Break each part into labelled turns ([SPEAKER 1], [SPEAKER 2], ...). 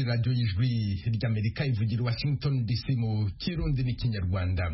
[SPEAKER 1] radiyo y'ijwi ry'Amerika ivugira Washington DC mu Kirundi n'ikinyarwanda.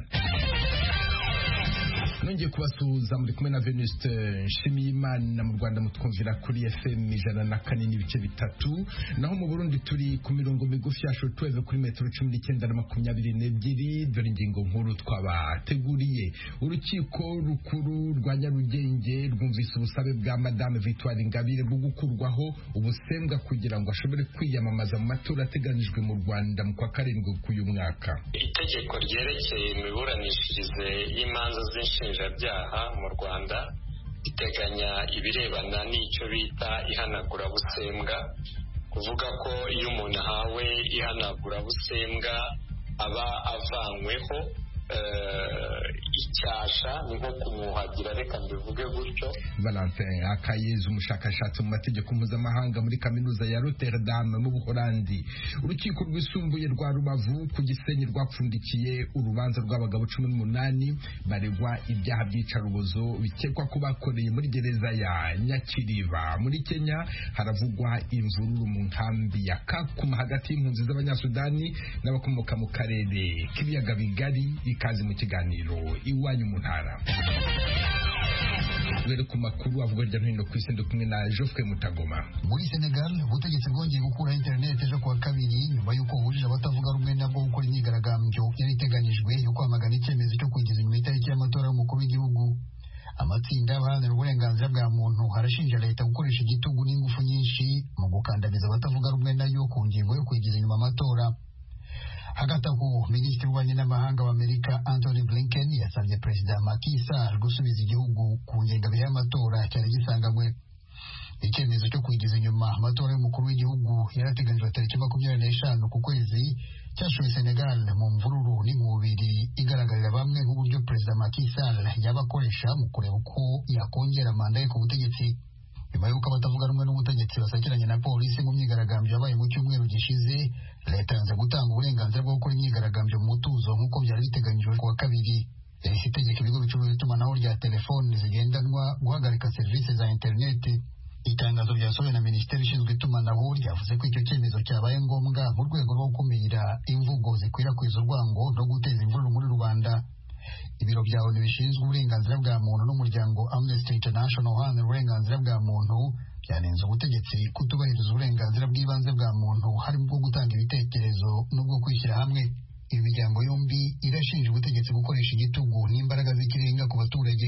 [SPEAKER 1] Nongeye kubasuhuza muri kumwe na Venuste Nshimiyimana. Mu Rwanda mutwumvira kuri FM 104.3, naho mu Burundi turi ku mirongo migufi ya shortwave kuri metero 19 na 22. Dore ingingo nkuru twabateguriye. Urukiko rukuru rwa Nyarugenge rwumvise ubusabe bwa Madame Victoire Ingabire bwo gukurwaho ubusembwa kugira ngo ashobore kwiyamamaza mu matora ateganijwe mu Rwanda mu kwa karindwi k'uyu mwaka.
[SPEAKER 2] Itegeko ryerekeye imiburanishirize y'imanza z'inshinjabyaha mu Rwanda iteganya ibirebana n'icyo bita ihanagurabusembwa, kuvuga ko iyo umuntu ahawe ihanagurabusembwa aba avanyweho icyasha, ni nko kumuhagira, reka mbivuge gutyo.
[SPEAKER 1] Valentin Akayezu, umushakashatsi mu mategeko mpuzamahanga muri kaminuza ya Rotterdam mu Buholandi. Urukiko rwisumbuye rwa Rubavu ku Gisenyi rwapfundikiye urubanza rw'abagabo 18 baregwa ibyaha by'icarubozo bikekwa ko bakoreye muri gereza ya Nyakiriba. Muri Kenya haravugwa imvururu mu nkambi ya Kakuma hagati y'impunzi z'Abanyasudani n'abakomoka mu karere k'ibiyaga bigari. Ikaze mu kiganiro Iwanyu mu Ntara. Rero ku makuru avuga hirya no hino ku isi ndi kumwe na Geoffrey Mutagoma.
[SPEAKER 3] Muri Senegal ubutegetsi bwongeye gukura internet ejo kuwa kabiri nyuma y'uko hujije abatavuga rumwe nabwo gukora imyigaragambyo yari iteganyijwe yo kwamagana icyemezo cyo kugeza inyuma itariki y'amatora y'umukuru w'igihugu. Amatsinda abaharanira uburenganzira bwa muntu harashinja leta gukoresha igitugu n'ingufu nyinshi mu gukandamiza abatavuga rumwe nayo ku ngingo yo kugeza inyuma amatora. Hagati aho Minisitiri w'Ububanyi n'Amahanga w'Amerika Anthony Blinken yasabye Perezida Macky Sall gusubiza igihugu ku ngengabihe y'amatora cyari gisanganywe. Icyemezo cyo kwigiza inyuma amatora y'umukuru w'igihugu yarateganijwe tariki 25 ku kwezi cyashoye Senegal mu mvururu n'inkubiri igaragarira bamwe nk'uburyo Perezida Macky Sall yabakoresha mu kureba uko yakongera manda ye ku butegetsi. Nyuma y'uko abatavuga rumwe n'ubutegetsi basakiranye na polisi mu myigaragambyo yabaye mu cyumweru gishize, leta yanze gutanga uburenganzira bwo gukora imyigaragambyo mu mutuzo nk'uko byari biteganyijwe kuwa kabiri. Yahise itegeka ibigo bicuruza itumanaho rya telefoni zigendanwa guhagarika serivisi za interineti. Itangazo ryasohowe na Minisiteri ishinzwe itumanaho ryavuze ko icyo cyemezo cyabaye ngombwa mu rwego rwo gukumira imvugo zikwirakwiza urwango no guteza imvururu muri rubanda. Ibiro bya ONU bishinzwe uburenganzira bwa muntu n'umuryango Amnesty International uharanira uburenganzira bwa muntu byanenze ubutegetsi kutubahiriza uburenganzira bw'ibanze bwa muntu harimo bwo gutanga ibitekerezo n'ubwo kwishyira hamwe. Ibi miryango yombi irashinja ubutegetsi gukoresha igitugu n'imbaraga z'ikirenga ku baturage.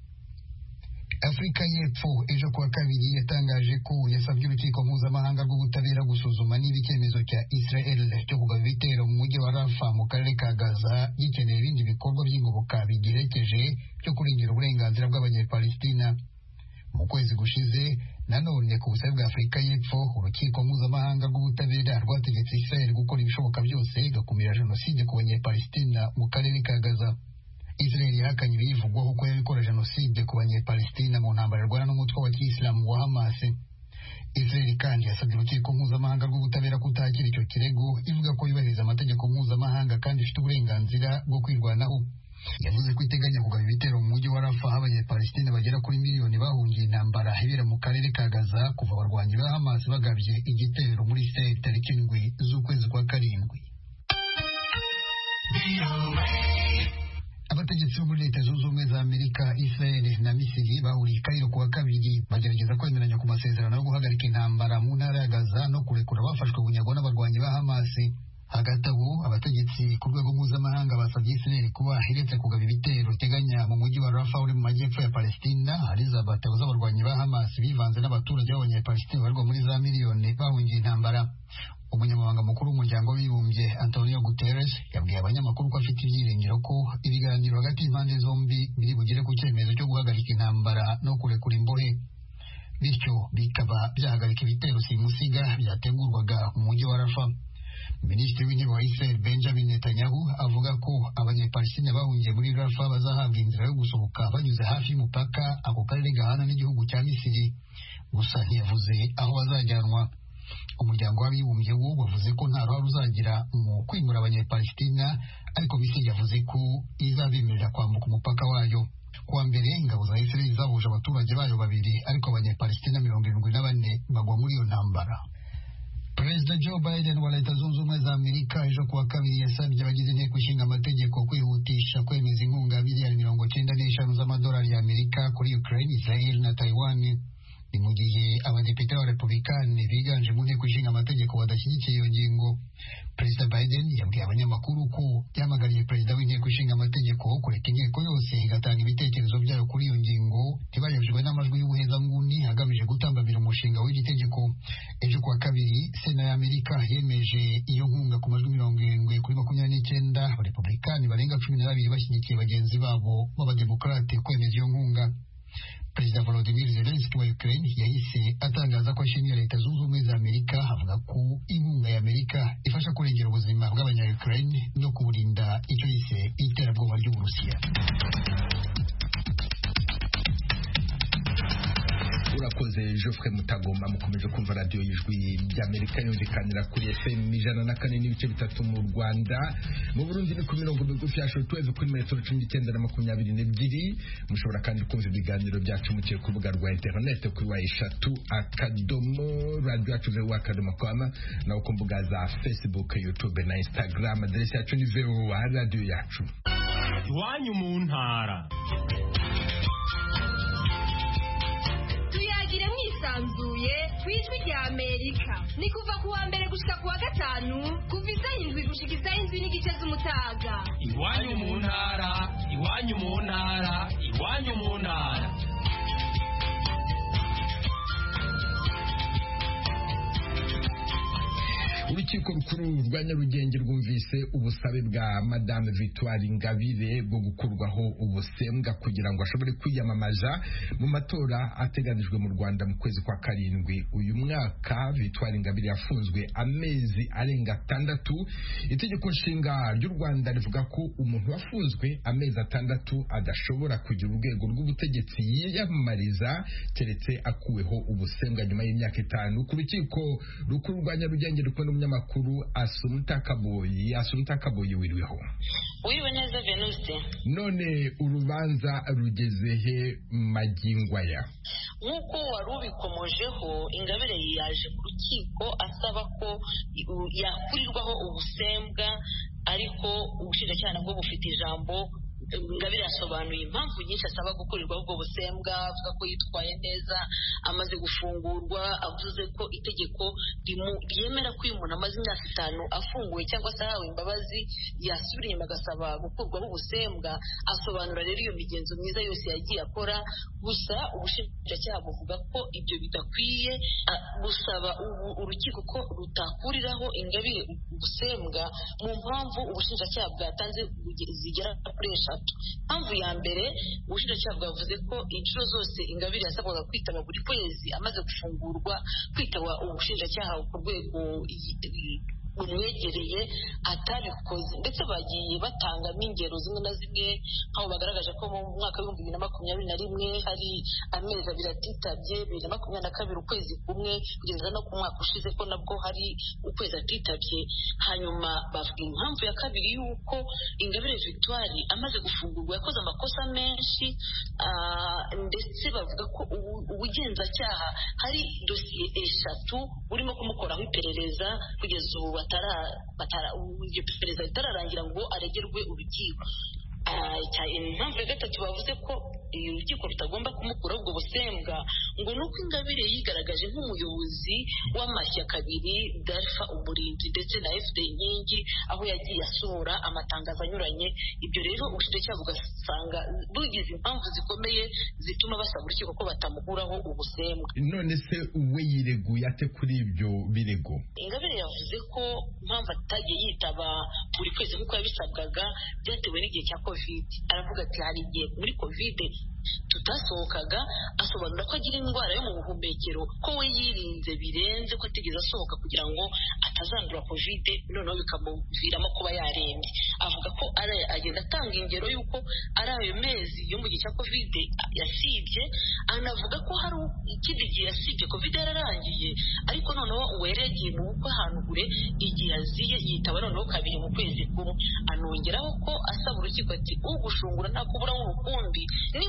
[SPEAKER 3] Afurika y'Epfo ejo kuwa kabiri yatangaje ko yasabye urukiko mpuzamahanga rw'ubutabera gusuzuma niba icyemezo cya Israel cyo kugaba ibitero mu mujyi wa Rafa mu karere ka Gaza gikeneye ibindi bikorwa by'ingoboka bigirekeje byo kurengera uburenganzira bw'Abanyepalestina. Mu kwezi gushize nanone ku busabe bwa Afurika y'Epfo urukiko mpuzamahanga rw'ubutabera rwategetse Israel gukora ibishoboka byose igakumira jenoside ku Banyepalestina mu karere ka Gaza. Israel yahakanye ibiyivugwaho ko yabikora jenoside ku Banyepalestina mu ntambara irwana n'umutwe wa Kiyisilamu wa Hamas. Israel kandi yasabye urukiko mpuzamahanga rw'ubutabera kutakira icyo kirego, ivuga ko yubahiriza amategeko mpuzamahanga kandi ifite uburenganzira bwo kwirwanaho. Yavuze ko iteganya kugaba ibitero mu mujyi wa Rafa aho Abanyepalestina bagera kuri miliyoni bahungiye intambara ibera mu karere ka Gaza kuva abarwanyi ba Hamas bagabye igitero muri Israel tariki 7 z'ukwezi kwa karindwi. Abategetsi bo muri Leta Zunze Ubumwe za Amerika, Israel na Misiri bahuriye i Cairo kuwa kabiri bagerageza kwemeranya ku masezerano yo guhagarika intambara mu ntara ya Gaza no kurekura abafashwe bunyago n'abarwanyi ba Hamas. Hagati aho abategetsi ku rwego mpuzamahanga basabye Israel kuba iretse kugaba ibitero iteganya mu mujyi wa Rafa uri mu majyepfo ya Palestina hari za batabo z'abarwanyi ba Hamas bivanze n'abaturage b'Abanyepalestina barwa muri za miliyoni bahungiye intambara. Umunyamabanga mukuru w'umuryango w'abibumbye Antonio Guterres yabwiye abanyamakuru ko afite ibyiringiro ko ibiganiro hagati y'impande zombi biri bugere ku cyemezo cyo guhagarika intambara no kurekura imbohe, bityo bikaba byahagarika ibitero simusiga byategurwaga mu mujyi wa Rafa. Minisitiri w'intebe wa Israel Benjamin Netanyahu avuga ko Abanyepalestina bahungiye muri Rafa bazahabwa inzira yo gusohoka banyuze hafi y'umupaka ako karere gahana n'igihugu cya Misiri, gusa ntiyavuze aho bazajyanwa. Umuryango w'abibumbye wo wavuze ko nta ruhare uzagira mu kwimura Abanyepalestina, ariko Misiri yavuze ko izabemerera kwambuka umupaka wayo. Kuwa mbere ingabo za Israel zahuje abaturage bayo babiri, ariko Abanyepalestina 74 bagwa muri iyo ntambara. Perezida Joe Biden wa Leta Zunze Ubumwe za Amerika ejo kuwa kabiri yasabye abagize inteko ishinga amategeko kwihutisha kwemeza inkunga ya miliyari 95 z'amadolari y'Amerika kuri Ukraine, Israel na Taiwan. Ni mu gihe abadepite b'abarepublikani biganje mu nteko ishinga amategeko badashyigikiye iyo ngingo. Perezida Biden yabwiye abanyamakuru ko yamagariye perezida w'inteko ishinga amategeko kureka inteko yose igatanga ibitekerezo byayo kuri iyo ngingo ntibayobejwe n'amajwi y'ubuhezanguni agamije gutambamira umushinga w'iri tegeko. Ejo kuwa kabiri Sena ya Amerika yemeje iyo nkunga ku majwi 70 kuri 29, abarepublikani barenga 12 bashyigikiye bagenzi babo b'abademokarate kwemeza iyo nkunga. Perezida Volodymyr Zelensky wa Ukraine yahise atangaza ko ashimira Leta Zunze Ubumwe za Amerika, avuga ko inkunga ya Amerika ifasha kurengera ubuzima bw'abanya-Ukraine no kuburinda icyo yise iterabwoba ry'Uburusiya.
[SPEAKER 1] Urakoze Geoffrey Mutagoma. Mukomeje kumva radio y'Ijwi ry'Amerika yumvikanira kuri FM 104.3 mu Rwanda, mu Burundi ni ku mirongo migufi ya shortwave kuri metero 19 na 22. Mushobora kandi kumva ibiganiro byacu muciye ku rubuga rwa internet kuri wa3.radio.com na ku mbuga za Facebook, YouTube na Instagram. Adresse yacu ni VOA radio yacu.
[SPEAKER 4] Iwanyu mu ntara.
[SPEAKER 5] Sanzuye twijwi rya Amerika ni kuva kuwa mbere gushika kuwa gatanu kuva isaha 7 gushika isaha 9 z'umutaga.
[SPEAKER 4] Iwanyu mu ntara, iwanyu mu ntara, iwanyu mu ntara.
[SPEAKER 1] Urukiko rukuru rwa Nyarugenge rwumvise ubusabe bwa Madame Victoire Ingabire bwo gukurwaho ubusembwa kugira ngo ashobore kwiyamamaza mu matora ateganijwe mu Rwanda mu kwezi kwa karindwi uyu mwaka. Victoire Ingabire yafunzwe amezi arenga 6. Itegeko nshinga ry'u Rwanda rivuga ko umuntu wafunzwe amezi 6 adashobora kugira urwego rw'ubutegetsi yiyamamariza keretse akuweho ubusembwa nyuma y'imyaka 5. Ku rukiko rukuru rwa Nyarugenge rukono umunyamakuru Asumta Kaboyi wiriweho.
[SPEAKER 6] Wiriwe neza Venuste.
[SPEAKER 1] None urubanza rugeze he magingwaya?
[SPEAKER 6] Nkuko warubikomojeho, Ingabire yaje ku rukiko asaba ko yakurirwaho ubusembwa, ariko ubushinjacyaha nabwo bufite ijambo. Ingabire yasobanuye impamvu nyinshi asaba gukurirwaho ubwo busembwa, avuga ko yitwaye neza amaze gufungurwa, avuze ko itegeko ryemera ko uyu muntu amaze imyaka 5 afunguwe cyangwa se ahawe imbabazi yasubira inyuma agasaba gukurwaho ubusembwa. Asobanura rero iyo migenzo myiza yose yagiye akora, gusa ubushinjacyaha buvuga ko ibyo bidakwiye, busaba urukiko ko rutakuriraho Ingabire ubusembwa mu mpamvu ubushinjacyaha bwatanze zigera kuri 3. Impamvu ya mbere, ubushinjacyaha bwavuze ko inshuro zose Ingabire yasabwaga kwitaba buri kwezi amaze gufungurwa, kwitaba ubushinjacyaha ku rwego umwegereye atabikoze, ndetse bagiye batangamo ingero zimwe na zimwe, aho bagaragaje ko mu mwaka wa 2021 hari amezi 2 atitabye, 2022 ukwezi kumwe, kugeza no ku mwaka ushize ko nabwo hari ukwezi atitabye. Hanyuma bavuga impamvu ya kabiri yuko Ingabire Victoire amaze gufungurwa yakoze amakosa menshi, ndetse bavuga ko ubugenzacyaha hari dosiye 3 burimo kumukoraho iperereza kugeza ubu iperereza ritararangira ngo aregerwe urukiko. Impamvu ya gatatu bavuze ko urukiko rutagomba kumukuraho ubwo busembwa ngo nuko Ingabire yigaragaje nk'umuyobozi w'amashyaka abiri, Dalfa Umurinzi ndetse na FD Inkingi, aho yagiye asohora amatangazo anyuranye. Ibyo rero ubushinjacyaha bugasanga bugize impamvu zikomeye zituma basaba urukiko ko batamukuraho ubusembwa.
[SPEAKER 1] None se uwe yireguye ate kuri ibyo birego?
[SPEAKER 6] Ingabire yavuze ko impamvu atagiye yitaba buri kwezi nk'uko yabisabwaga byatewe n'igihe cya COVID. Aravuga ati hari igihe muri COVID tutasohokaga, asobanura ko agira indwara yo mu buhumekero, ko we yirinze birenze, ko atigeze asohoka kugira ngo atazandura COVID, noneho bikamuviramo kuba yarembye. Avuga ko agenda atanga ingero y'uko ari ayo mezi yo mu gihe cya COVID yasibye. Anavuga ko hari ikindi gihe yasibye COVID yararangiye, ariko noneho uweregeye mu bukwe ahantu kure, igihe yaziye yitaba noneho 2 mu kwezi kumwe. Anongeraho ko asaba urukiko ati ugushungura ntakubura nk'urukumbi, nimugira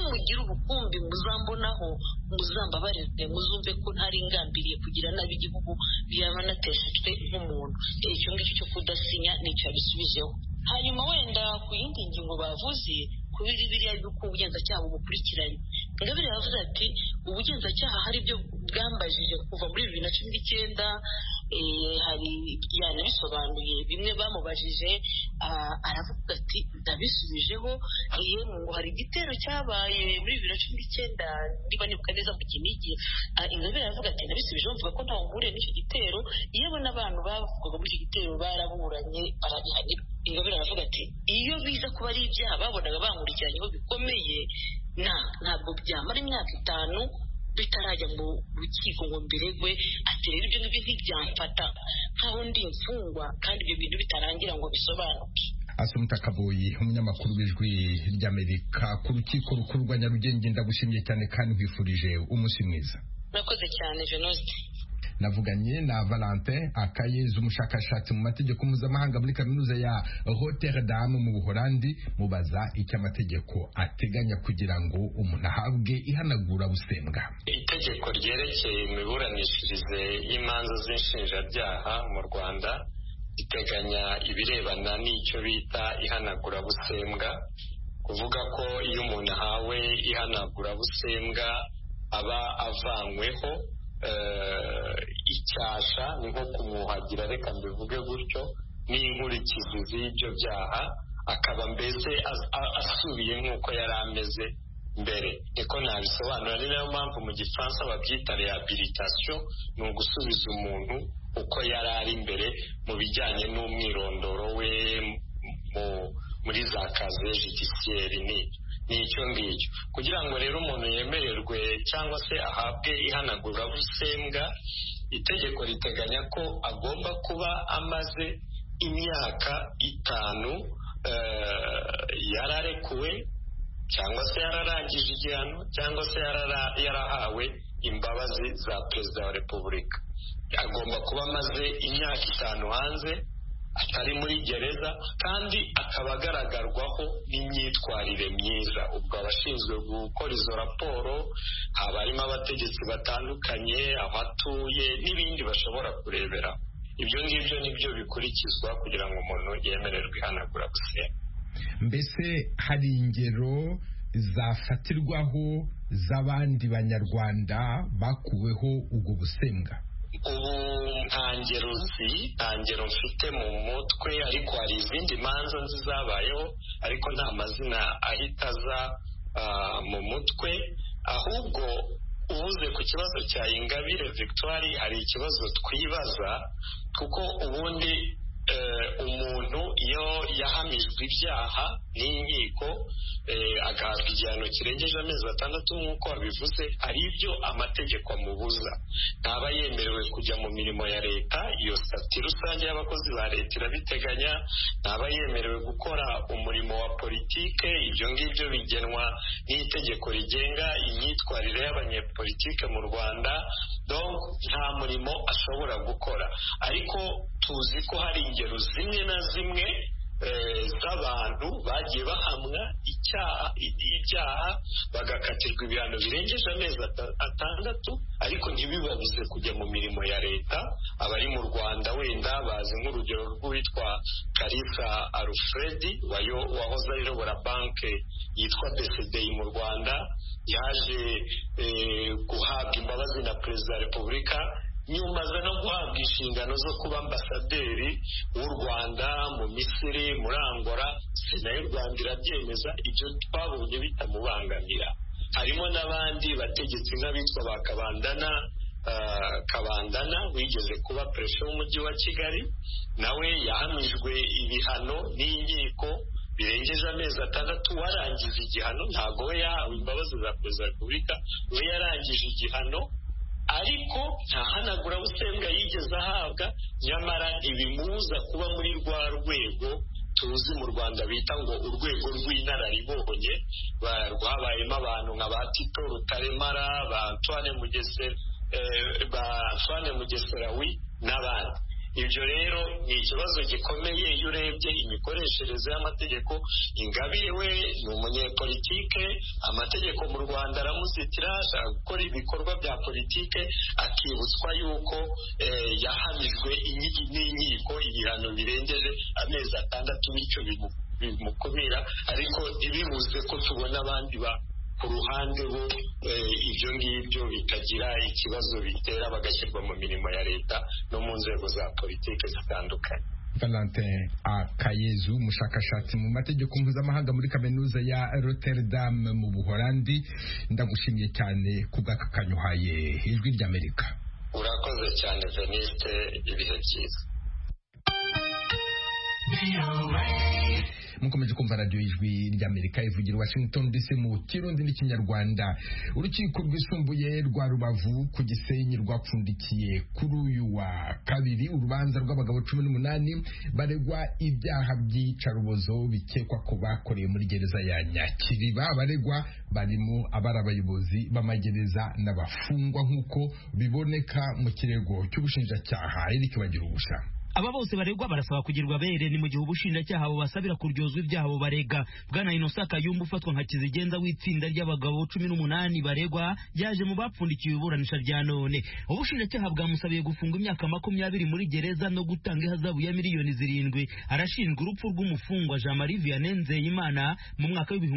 [SPEAKER 6] rukumbi muzambonaho muzambabarire muzumve ko ntari ngambiriye kugira nabi igihugu byaba nateshejwe nk'umuntu icyo ngicyo cyo kudasinya nicyo bisubijeho. Hanyuma wenda ku yindi ngingo bavuze kubiri biriya yuko ubugenzacyaha bukurikiranye Ingabire yavuze ati ubugenzacyaha hari ibyo bwambajije kuva muri 2019 hari yanabisobanuye bimwe bamubajije aravuga ati ndabisubijeho ngo hari igitero cyabaye muri 2019 niba nibuka neza mu Kinigi. Ingabire yavuga ati ndabisubijeho mvuga ko ntawe nkuriye n'icyo gitero yewe n'abantu bavugaga muri icyo gitero baraburanye barabihanirwa. Ingabire aravuga ati iyo biza kuba ari ibyaha babonaga bankurikiranyeho bikomeye ntabwo byamara imyaka 5 bitarajya mu rukiko ngo mbiregwe. Ati rero ibyo ngibyo ntibyamfata nkaho ndi imfungwa kandi ibyo bintu bitarangira ngo bisobanuke.
[SPEAKER 1] Asumta Kaboyi umunyamakuru w'Ijwi ry'Amerika ku rukiko rukuru rwa Nyarugenge ndagushimiye cyane kandi nkwifurije umunsi mwiza.
[SPEAKER 6] Murakoze cyane Venuste.
[SPEAKER 1] Navuganye na Valentin Akayezu umushakashatsi mu mategeko mpuzamahanga muri kaminuza ya Rotterdam mu Buholandi mubaza icyo amategeko ateganya kugira ngo umuntu ahabwe ihanagura busembwa.
[SPEAKER 2] Itegeko ryerekeye imiburanishirize y'imanza z'inshinjabyaha mu Rwanda riteganya ibirebana n'icyo bita ihanagura busembwa, kuvuga ko iyo umuntu ahawe ihanagura busembwa aba avanyweho icyasha ni nko kumwuhagira reka mbivuge gutyo n'inkurikizi z'ibyo byaha akaba mbese asubiye nk'uko yari ameze mbere. Niko nabisobanura, ni nayo mpamvu mu gifaransa babyita rehabilitation, ni ugusubiza umuntu uko yari ari mbere mu bijyanye n'umwirondoro we muri za kaze judiciaire ni icyo ngicyo. Kugira ngo rero umuntu yemererwe cyangwa se ahabwe ihanagurabusembwa, itegeko riteganya ko agomba kuba amaze imyaka 5 yararekuwe cyangwa se yararangije igihano cyangwa se yarahawe imbabazi za Perezida wa Repubulika. Agomba kuba amaze imyaka 5 hanze atari muri gereza kandi akaba agaragarwaho n'imyitwarire myiza. Ubwo abashinzwe gukora izo raporo haba harimo abategetsi batandukanye, aho atuye n'ibindi bashobora kurebera. Ibyo ngibyo nibyo bikurikizwa kugira ngo umuntu yemererwe ihanagura busembwa.
[SPEAKER 1] Mbese hari ingero zafatirwaho z'abandi banyarwanda bakuweho ubwo busembwa?
[SPEAKER 2] Ubu ntangero mfite mu mutwe, ariko hari izindi manza zabayeho ariko nta mazina ahita aza mu mutwe. Ahubwo uvuze ku kibazo cya Ingabire Victoire, hari ikibazo twibaza kuko ubundi umuntu iyo yahamijwe ibyaha n'inkiko agahabwa igihano kirengeje amezi 6 nk'uko wabivuze, hari ibyo amategeko amubuza. ntaba yemerewe kujya mu mirimo ya leta, iyo sitati rusange y'abakozi ba leta irabiteganya. ntaba yemerewe gukora umurimo wa politike, ibyo ngibyo bigenwa n'itegeko rigenga imyitwarire y'abanyepolitike mu Rwanda. Donc nta murimo ashobora gukora, ariko tuzi ko hari ingero zimwe na zimwe z'abantu bagiye bahamwa ibyaha bagakatirwa ibihano birengeje amezi 6 ariko ntibibabuze kujya mu mirimo ya leta. Abari mu Rwanda wenda bazi nk'urugero rw'uwitwa Kalisa Alfredi wahoze ayobora banki yitwa BCDI mu Rwanda, yaje guhabwa imbabazi na Perezida wa Repubulika nyuma aza no guhabwa inshingano zo kuba ambasaderi w'u Rwanda mu Misiri, muri Angola. Sena y'u Rwanda irabyemeza, ibyo twabonye bitamubangamira. Harimo n'abandi bategetsi nk'abitwa ba Kabandana wigeze kuba perefe w'umujyi wa Kigali, nawe yahamijwe ibihano n'inkiko birengeje amezi 6 warangije igihano. Ntabwo we yahawe imbabazi za Perezida wa Repubulika, we yarangije igihano ariko ntahanagura busembwa yigeze ahabwa. Nyamara ntibimubuza kuba muri rwa rwego tuzi mu Rwanda bita ngo urwego rw'inararibonye, rwabayemo abantu nka ba Tito Rutaremara, ba Antoine Mugesera n'abandi. ibyo rero ni ikibazo gikomeye iyo urebye imikoreshereze y'amategeko. Ingabire we ni umunyepolitike, amategeko mu Rwanda aramuzitira, ashaka gukora ibikorwa bya politike, akibutswa yuko yahamijwe n'inkiko ibihano birengeje amezi 6 bityo bimukumira, ariko ntibibuze ko tubona abandi ku ruhande bo ibyo ngibyo bikagira ikibazo bitera bagashyirwa mu mirimo ya leta no mu nzego za politiki zitandukanye.
[SPEAKER 1] Valentin Akayezu, umushakashatsi mu mategeko mpuzamahanga muri kaminuza ya Rotterdam mu Buholandi, ndagushimiye cyane kubw'aka kanyuhaye ijwi ry'Amerika.
[SPEAKER 2] Urakoze cyane Veniste, ibihe byiza.
[SPEAKER 1] Mukomeje kumva radio ijwi ry'Amerika ivugira Washington DC mu Kirundi n'Ikinyarwanda. Urukiko rwisumbuye rwa Rubavu ku Gisenyi rwapfundikiye kuri uyu wa kabiri urubanza rw'abagabo 18 baregwa ibyaha by'icarubozo bikekwa ko bakoreye muri gereza ya Nyakiriba. Baregwa barimo abari abayobozi b'amagereza n'abafungwa nk'uko biboneka mu kirego cy'ubushinjacyaha. Eric bagira ubusha.
[SPEAKER 7] Aba bose baregwa barasaba kugirwa bere ni mu gihe ubushinjacyaha bubasabira kuryozwa ibyaha bo barega. Bwana Innocent Kayumba ufatwa nka kizigenza w'itsinda ry'abagabo 18 baregwa yaje mu bapfundikiye iburanisha rya none. Ubushinjacyaha bwamusabiye gufunga imyaka 20 muri gereza no gutanga ihazabu ya miliyoni 7. Arashinjwa urupfu rw'umufungwa Jean Marie Vianney Nzeyimana mu mwaka wa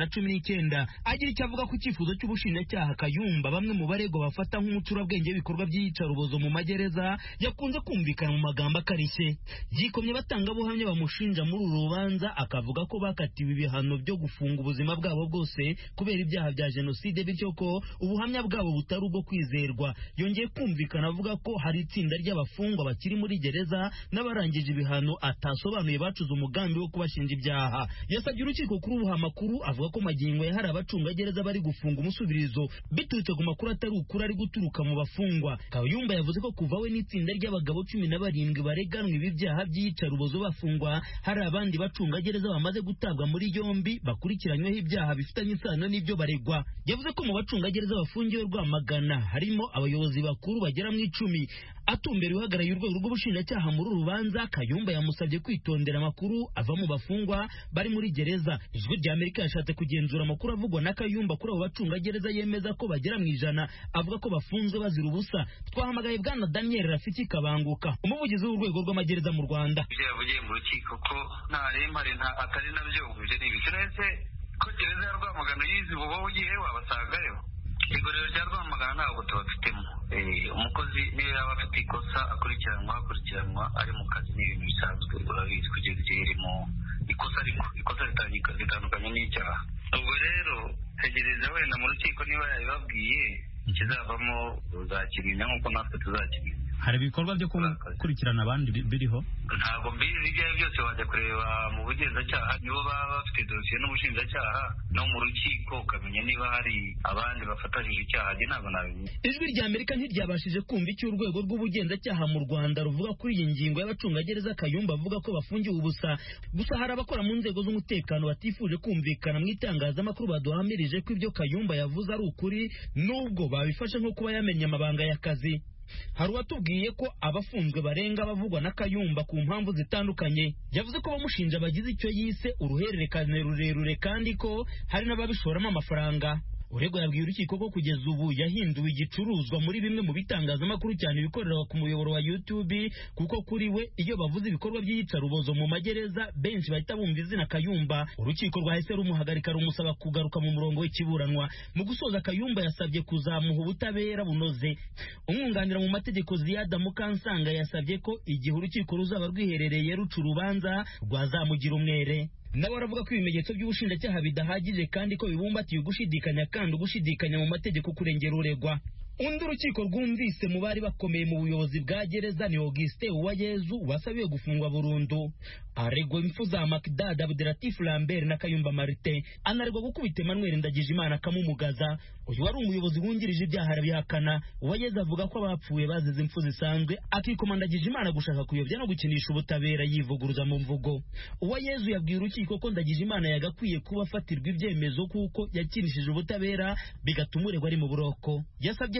[SPEAKER 7] 2019. Agira icyo avuga ku cyifuzo cy'ubushinjacyaha. Kayumba bamwe mu baregwa bafata nk'umucurabwenge w'ibikorwa by'iyicarubozo mu magereza yakunze kumvikana mu magambo yikomye batangabuhamya bamushinja muri uru rubanza, akavuga ko bakatiwe ibihano byo gufunga ubuzima bwabo bwose kubera ibyaha bya jenoside, bityo ko ubuhamya bwabo butari ubwo kwizerwa. Yongeye kumvikana avuga ko hari itsinda ry'abafungwa bakiri muri gereza n'abarangije ibihano atasobanuye bacuze umugambi wo kubashinja ibyaha. Yasabye urukiko kuri ubu amakuru avuga ko magingo ya hari abacungagereza bari gufunga umusubirizo biturutse ku makuru atari ukuri ari guturuka mu bafungwa. Kayumba yavuze ko kuva we n'itsinda ry'abagabo 17 bareganwa ibi byaha by'iyicarubozo bafungwa, hari abandi bacungagereza bamaze gutabwa muri yombi bakurikiranyweho ibyaha bifitanye isano n'ibyo baregwa. Yavuze ko mu bacungagereza bafungiwe Rwamagana harimo abayobozi bakuru bagera mu 10. Atumbera uhagarariye urwego rw'ubushinjacyaha muri rubanza, Kayumba yamusabye kwitondera amakuru ava mu bafungwa bari muri gereza. Ijwi ry'Amerika yashatse kugenzura amakuru avugwa na Kayumba kuri abo bacungagereza yemeza ko bagera mu 100 avuga ko bafunzwe bazira ubusa. Twahamagaye Bwana Daniel Rafiki Kabanguka, umuvugizi w'urwego rw'amagereza mu Rwanda.
[SPEAKER 8] Yavugiye mu rukiko ko nta remare atari nabyo ibyo ni ibicuretse ko gereza ya Rwamagana yizi buba ugiye wabasangayo. Igorero rya Rwamagana ntabwo tubafitemo. Umukozi niyo yaba afite ikosa akurikiranwa ari mu kazi n'ibintu bisanzwe urabizi kugeza igihe irimo ikosa, ariko ikosa ritandukanye n'icyaha. Ubwo rero tegereza wenda mu rukiko niba yabibabwiye ikizavamo uzakirinda nk'uko natwe tuzakirinda.
[SPEAKER 7] Hari ibikorwa byo gukurikirana abandi biriho?
[SPEAKER 8] Ntabwo mbizi ibyo byose wajya kureba mu bugenzacyaha, nibo baba bafite dosiye n'ubushinjacyaha no mu rukiko ukamenya niba hari abandi bafatanyije icyaha. Ntabwo nabimenye.
[SPEAKER 7] Ijwi ry'Amerika ntiryabashije kumva icyo urwego rw'ubugenzacyaha mu Rwanda ruvuga kuri iyi ngingo y'abacungagereza Kayumba avuga ko bafungiwe ubusa. Gusa hari abakora mu nzego z'umutekano batifuje kumvikana mu itangazamakuru baduhamirije ko ibyo Kayumba yavuze ari ukuri, nubwo babifashe nko kuba yamenye amabanga y'akazi. Hari uwatubwiye ko abafunzwe barenga bavugwa na Kayumba ku mpamvu zitandukanye. Yavuze ko bamushinja bagize icyo yise uruhererekane rurerure kandi ko hari n'ababishoramo amafaranga. Uregwa yabwiye urukiko ko kugeza ubu yahinduwe igicuruzwa muri bimwe mu bitangazamakuru cyane ibikorera ku muyoboro wa YouTube, kuko kuri we iyo bavuze ibikorwa by'iyicarubozo mu magereza benshi bahita bumva izina Kayumba. Urukiko rwahise rumuhagarika rumusaba kugaruka mu murongo w'ikiburanwa. Mu gusoza, Kayumba yasabye kuzamuha ubutabera bunoze. Umwunganira mu mategeko Ziyada Mukansanga yasabye ko igihe urukiko ruzaba rwiherereye ruca urubanza rwazamugira umwere. Nawe aravuga ko ibimenyetso by'ubushinjacyaha bidahagije kandi ko bibumbatiye ugushidikanya, kandi ugushidikanya mu mategeko kurengera uregwa. Undi urukiko rwumvise mu bari bakomeye mu buyobozi bwa gereza ni Augustin Uwayezu wasabiwe gufungwa burundu. Aregwa impfu za Makdad Abdelatif Lambert na Kayumba Martin. Anaregwa gukubita Emmanuel Ndagijimana akamumugaza. Uyu wari umuyobozi wungirije ibyaha arabihakana. Uwayezu avuga ko abapfuye bazize impfu zisanzwe, akikoma Ndagijimana gushaka kuyobya no gukinisha ubutabera yivuguruza mu mvugo. Uwayezu yabwiye urukiko ko Ndagijimana yagakwiye kuba afatirwa ibyemezo kuko yakinishije ubutabera bigatuma uregwa ari mu buroko. Yasabye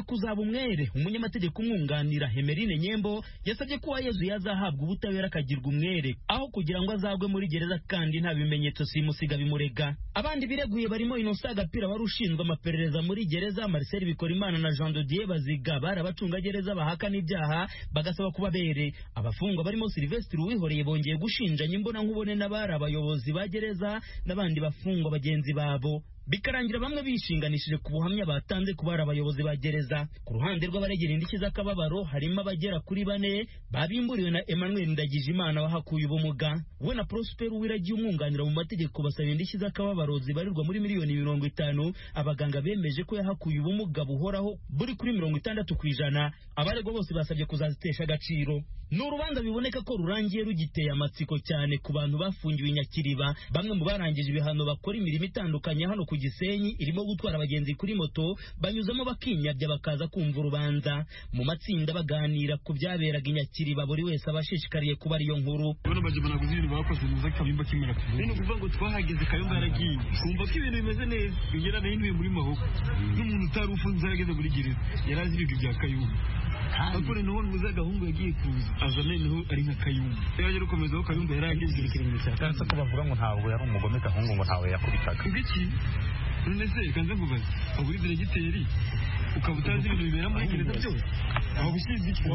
[SPEAKER 7] kuzaba umwere. Umunyamategeko umwunganira Hemerine Nyembo yasabye ko Uwayezu yazahabwa ubutabera akagirwa umwere aho kugira ngo azagwe muri gereza kandi nta bimenyetso simusiga bimurega. Abandi bireguye barimo Innocent Gapira wari ushinzwe amaperereza muri gereza, Marcel Bikorimana na Jean de Dieu Baziga bari abacungagereza bahakana ibyaha bagasaba kuba bere. Abafungwa barimo Sylvestre Uwihoreye bongeye gushinjanya imbona nkubone n'abari abayobozi ba gereza n'abandi bafungwa bagenzi babo, bikarangira bamwe bishinganishije ku buhamya batanze ku bari abayobozi ba gereza. Ku ruhande rw'abaregera indishyi z'akababaro harimo abagera kuri 4 babimburiwe na Emmanuel Ndagijimana wahakuye ubumuga. We na Prosper Uwiragiye umwunganira mu mategeko basaba indishyi z'akababaro zibarirwa muri miliyoni 50. Abaganga bemeje ko yahakuye ubumuga buhoraho buri kuri 60%. Abaregwa bose basabye kuzazitesha agaciro. Ni urubanza biboneka ko rurangiye rugiteye amatsiko cyane ku bantu bafungiwe Nyakiriba. Bamwe mu barangije ibihano bakora imirimo itandukanye hano ku Gisenyi irimo gutwara abagenzi kuri moto, banyuzamo bakinyabya bakaza kumva urubanza mu matsinda baganira ku byaberaga Nyakiriba. Buri wese abashishikariye kuba ariyo nkuru.
[SPEAKER 9] Bano bajibana kuzindi bakoze nuza kabimba kimera kuvuga. Nino kuvuga ngo twahageze Kayumba yaragiye. Kumva ko ibintu bimeze neza. Yongera nahinduye muri mahoko. N'umuntu utarufunze yarageze muri gereza. Yarazi ibintu bya Kayumba. Akore no muza gahungu yagiye kuza. Azane niho ari nka Kayumba. Yaje rukomeza ko Kayumba yarageze ikirenge cya kansa ko bavuga ngo ntabwo yari umugome gahungu ngo ntawe yakubitaga. Ngiki nese kanze kubaza. Aburi diregiteri ukabutazi ibintu bibera muri gereza byose. Aho bishize iki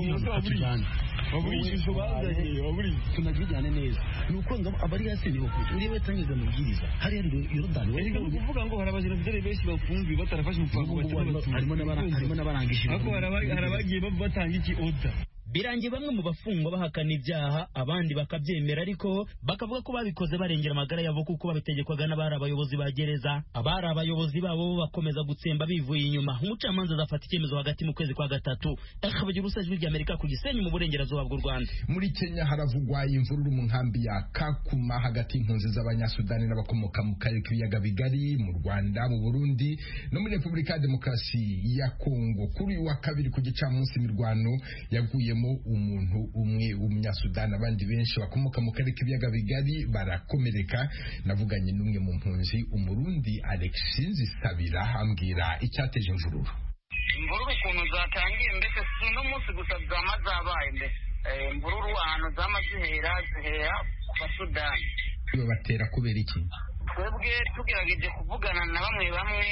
[SPEAKER 9] waburi ishusho bazanye waburi tunagijyane neza. Nuko ngo abari yasenyeho uri wetangeza mubwiriza. Hari rero Yorodani wari kuvuga ngo harabajira videre benshi bafunzwe batarafashe umupango harimo n'abarangishije. Ako harabagiye batanga iki order. Birangiye bamwe mu bafungwa bahakana ibyaha, abandi bakabyemera ariko bakavuga ko babikoze barengera amagara yabo kuko babitegekwaga n'abari abayobozi ba gereza. Abari abayobozi babo bakomeza gutsemba bivuye inyuma. Umucamanza azafata icyemezo hagati mu kwezi kwa 3. Akabagira usajwe ry'Amerika ku Gisenyi mu burengerazuba bw'u Rwanda.
[SPEAKER 1] Muri Kenya haravugwa imvururu mu nkambi ya Kakuma hagati y'impunzi z'Abanyasudani n'abakomoka mu karere k'ibiyaga bigari mu Rwanda, mu Burundi no muri Repubulika ya Demokarasi ya Kongo. Kuri wa kabiri ku gicamunsi imirwano yaguye umuntu umwe w'umunyasudani, abandi benshi bakomoka mu karere k'ibiyaga bigari barakomereka. Navuganye n'umwe mu mpunzi, Umurundi Alexis Sabira, ambwira icyateje imvururu.
[SPEAKER 8] Imvururu ukuntu zatangiye mbese si no munsi gusa zamazabaye mbese imvururu ahantu zihera ku Basudani.
[SPEAKER 1] Batera kubera iki?
[SPEAKER 8] Twebwe tugerageje kuvugana na bamwe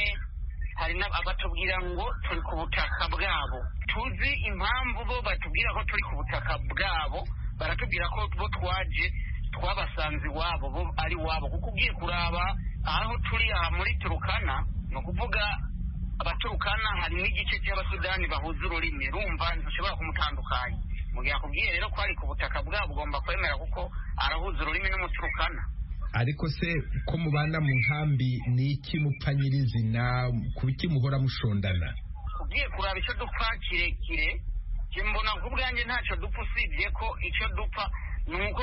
[SPEAKER 8] hari abatubwira ngo turi ku butaka bwabo. Tuzi impamvu bo batubwira ko turi ku butaka bwabo, baratubwira ko bo twabasanze iwabo, bo ari wabo. Kuko ugiye kuraba aho turi aha muri Turukana, no kuvuga abaturukana hari n'igice cy'Abasudani bahuza ururimi, rumva ntushobora kumutandukanya. Mu gihe akubwiye rero ko ari ku butaka bwabo ugomba kwemera kuko arahuza ururimi n'umuturukana.
[SPEAKER 1] Ariko se ko mubana mu nkambi ni iki mupfa nyirizina, kubiki muhora mushondana?
[SPEAKER 8] Ugiye kuraba icyo dupfa kirekire, mbona kubwanjye ntacyo dupfa usibye ko icyo dupfa nuko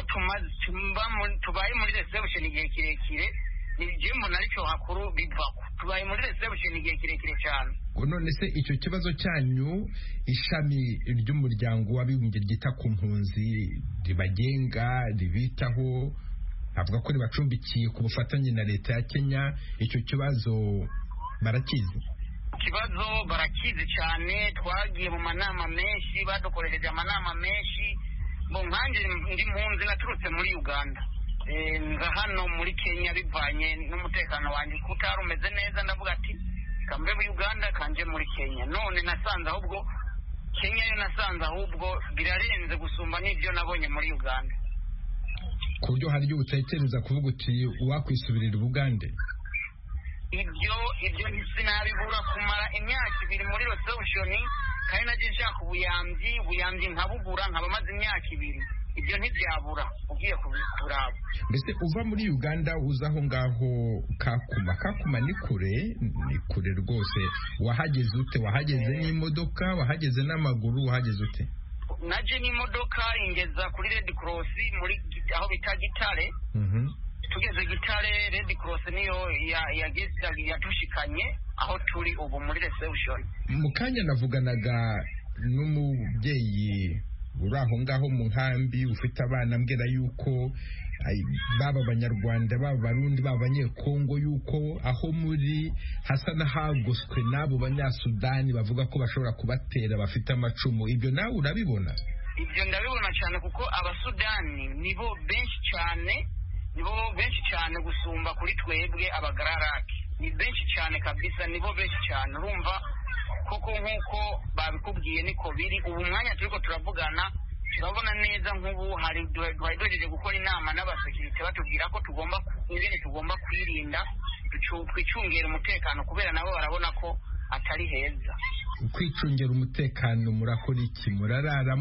[SPEAKER 8] tubaye muri reception igihe kirekire. Nibyo mbona aricyo hakuru bivako. Tubaye muri reception igihe kirekire cyane.
[SPEAKER 1] None se icyo kibazo cyanyu ishami ry'umuryango w'abibumbye ryita ku mpunzi ribagenga ribitaho, avuga ko ribacumbikiye ku bufatanye na leta ya Kenya, icyo kibazo barakizi?
[SPEAKER 8] Kibazo barakizi cyane, twagiye mu manama menshi, badukoresheje amanama menshi. Bo nkanje ndi mpunzi naturutse muri Uganda, nga hano muri Kenya bivanye n'umutekano wanjye kutari umeze neza, ndavuga ati kambe mu Uganda kanje muri Kenya. None nasanze ahubwo Kenya yo nasanze ahubwo birarenze gusumba n'ibyo nabonye muri Uganda.
[SPEAKER 1] Ku buryo hari ibyo utekereza kuvuga uti wakwisubirira Uganda?
[SPEAKER 8] Ibyo sinabibura kumara imyaka 2 muri reception, kandi naje nshaka ubuyambi nkabugura, nkaba maze imyaka 2. Ibyo ntibyabura ugiye kuraba.
[SPEAKER 1] Mbese uva muri Uganda uzaho ngaho Kakuma ni kure rwose. Wahageze ute? Wahageze n'imodoka, wahageze n'amaguru, wahageze ute?
[SPEAKER 8] Naje n'imodoka ingeza kuri Red Cross muri aho bita Gitare. Tugeze Gitare, Red Cross niyo yatushikanye aho turi ubu muri reception.
[SPEAKER 1] Mukanya navuganaga n'umubyeyi uri aho ngaho mu nkambi ufite abana mbwira yuko baba abanyarwanda baba abarundi baba abanyekongo yuko aho muri hasa n'ahagoswe n'abo banyasudani bavuga ko bashobora kubatera bafite amacumu. Ibyo nawe urabibona?
[SPEAKER 10] Ibyo ndabibona cyane kuko abasudani nibo benshi cyane gusumba kuri twebwe abagararake. Ni benshi cyane kabisa, nibo benshi cyane. Urumva koko nk'uko babikubwiye niko biri. Ubu mwanya turiko turavugana turabona neza nk'ubu hari duhejeje gukora inama n'abasekirite batubwira ko tugomba kwirinda twicungera umutekano kubera nabo barabona ko atari heza.
[SPEAKER 1] Kwicungera umutekano murakora iki? Murarara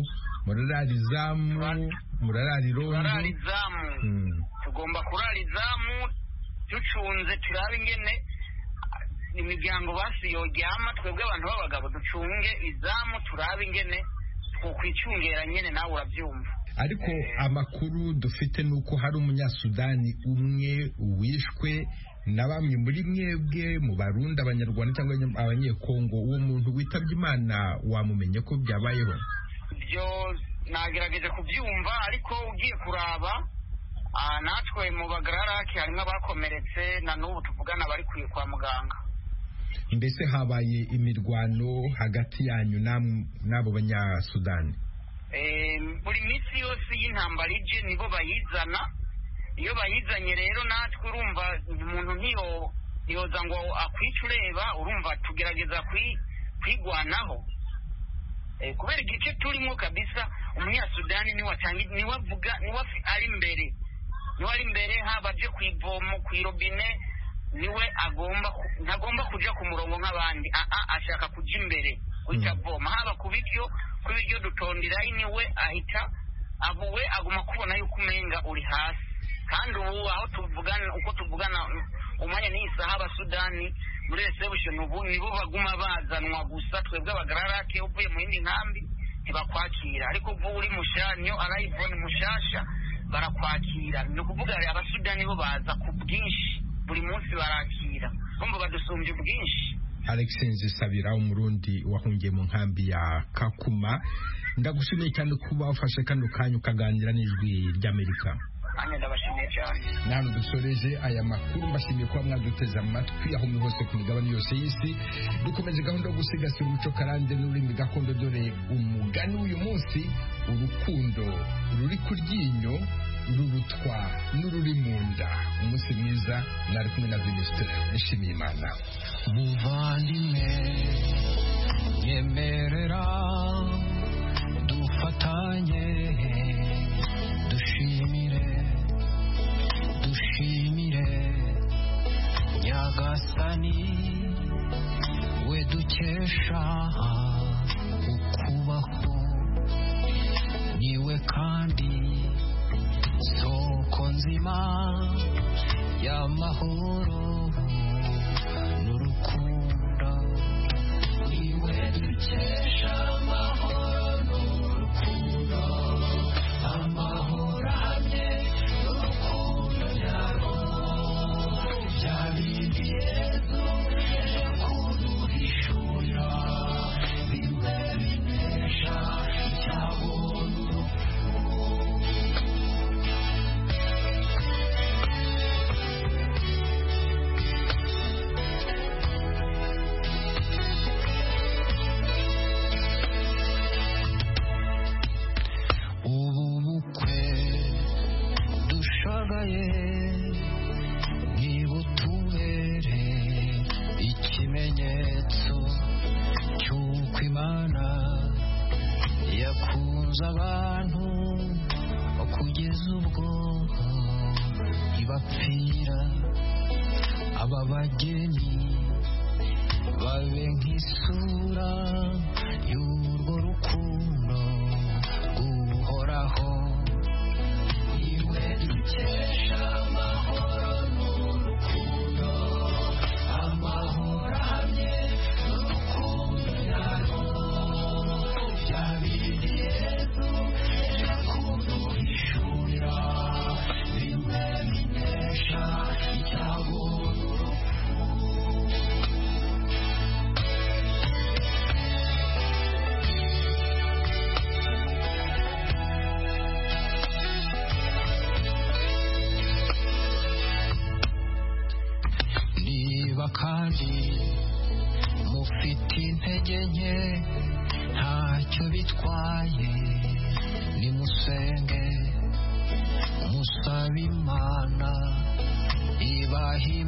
[SPEAKER 1] izamu, murarara izamu.
[SPEAKER 10] Tugomba kurara izamu ducunze turabe ingene imiryango basi yoryama, twebwe abantu b'abagabo ducunge izamu turabe ingene kwicungera nyene, nawe urabyumva.
[SPEAKER 1] Ariko amakuru dufite nuko hari umunyasudani umwe wishwe na bamwe muri mwebwe mu Barundi, Abanyarwanda cyangwa Abanyekongo. Uwo muntu witabye Imana wamumenye ko byabayeho?
[SPEAKER 10] Ibyo nagerageje kubyumva, ariko ugiye kuraba natwe mu bagararake harimo abakomeretse na n'ubu tuvugana bari kwa muganga.
[SPEAKER 1] Mbese habaye imirwano hagati yanyu n'abo banyasudani?
[SPEAKER 10] Buri minsi yose y'intambara ije nibo bayizana. Iyo bayizanye rero natwe urumva umuntu ntiyoza ngo akwica ureba, urumva tugerageza kwigwanaho kubera igice turimo kabisa. Umunyasudani niwe ari imbere, haba aje kwivomo kwirobine niwe ntagomba kuja ku murongo nk'abandi. Ashaka kuja imbere guhita avoma, haba ku biryo dutondera niwe ahita abuwe aguma kubona yuko umenga uri hasi. Kandi ubu aho tuvugana umwanya n'isaha abasudani muri reception ubu nibo baguma bazanwa gusa. Twebwe abagararake uvuye mu yindi nkambi ntibakwakira, ariko ubu uri mushanyo arayivona mushasha barakwakira. Ni ukuvuga abasudani bo baza ku bwinshi, buri munsi barakira, kumva badusumbye ubwinshi.
[SPEAKER 1] Alexis Nzisabira, umurundi wahungiye mu nkambi ya Kakuma, ndagushimiye cyane kuba ufashe kano kanya ukaganira n'Ijwi ry'Amerika.
[SPEAKER 10] Anya ndabashimiye cyane.
[SPEAKER 1] Nano dusoreje aya makuru, mbashimiye kuba mwaduteze amatwi aho muri hose ku migabane yose y'isi. Dukomeje gahunda yo gusigasira umuco karande n'ururimi gakondo, dore umugani w'uyu munsi: urukundo ruri ku ryinyo rurutwa n'ururi mu nda. Umunsi mwiza, mwari kumwe na Venuste Nshimiyimana.
[SPEAKER 11] Muvandimwe nyemerera dufatanye dushimire Nyagasani we dukesha ukubaho, niwe kandi soko nzima y'amahoro n'urukundo, niwe dukesha amahoro n'urukundo, amahoro hamwe n'urukundo nyarwo, byabindi Yesu yaje kuduhishurira, bibe binesha icyago n'urupfu. Ntibutubere ikimenyetso cy'uko Imana yakunze abantu kugeza ubwo ibapfira. Aba bageni babe nk'isura y'urwo rukundo guhoraho, iwe dukesha amahoro n'urukundo, amahoro hamwe n'urukundo nyarwo, byabindi Yesu yaje kuduhishurira, bimwe binesha icyago n'urupfu. niba kandi mufite intege nke ntacyo bitwaye nimusenge musabe Imana ibahe